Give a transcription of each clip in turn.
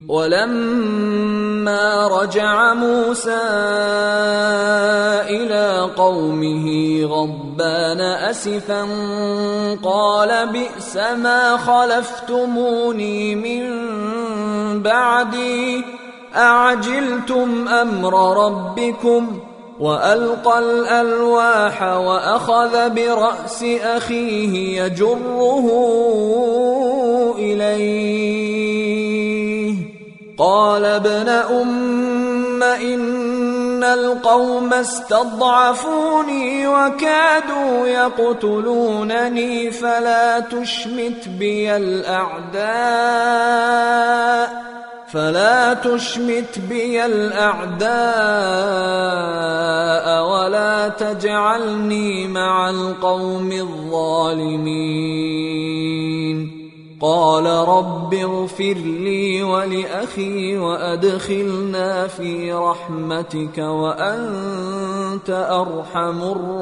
ولما رجع موسى إلى قومه غضبان أسفا قال بئس ما خلفتموني من بعدي أعجلتم أمر ربكم وألقى الألواح وأخذ برأس أخيه يجره إليه قال ابن أم إن القوم استضعفوني وكادوا يقتلونني فلا تشمت بي الأعداء ولا تجعلني مع القوم الظالمين قال رب اغفر لي ولأخي وأدخلنا في رحمتك وأنت أرحم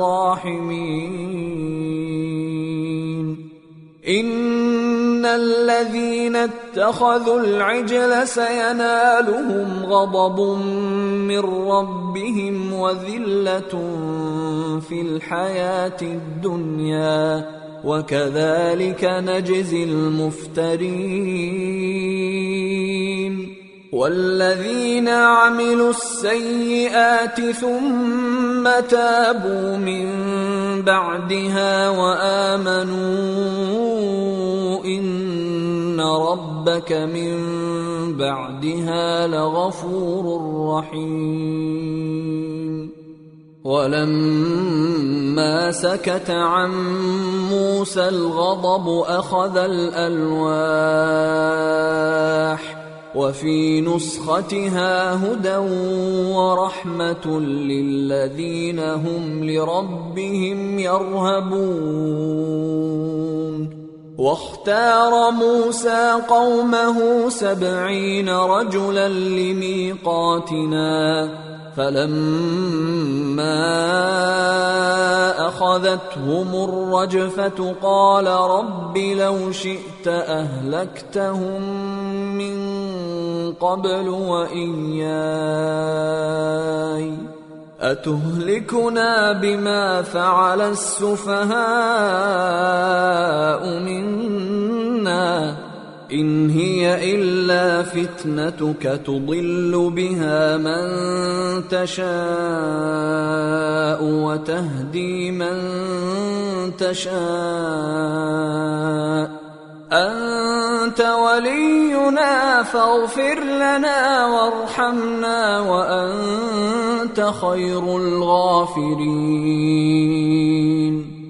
الراحمين إن الذين اتخذوا العجل سينالهم غضب من ربهم وذلة في الحياة الدنيا وكذلك نجزي المفترين والذين عملوا السيئات ثم تابوا من بعدها وآمنوا إن ربك من بعدها لغفور رحيم ولما سكت عن موسى الغضب أخذ الألواح وفي نسختها هدى ورحمة للذين هم لربهم يرهبون واختار موسى قومه 70 رجلا لميقاتنا فلما أخذتهم الرجفة قال رب لو شئت أهلكتهم من قبل وإياي أتهلكنا بما فعل السفهاء منا إن هي إلا فتنتك تضل بها من تشاء وتهدي من تشاء أنت ولينا فاغفر لنا وارحمنا وأنت خير الغافرين